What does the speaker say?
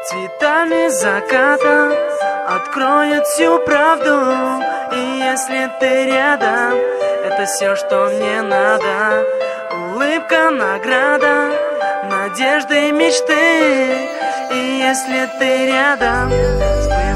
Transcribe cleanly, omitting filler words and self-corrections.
Цветами заката откроет всю правду. И если ты рядом, это все, что мне надо. Улыбка, награда, надежды и мечты. И если ты рядом,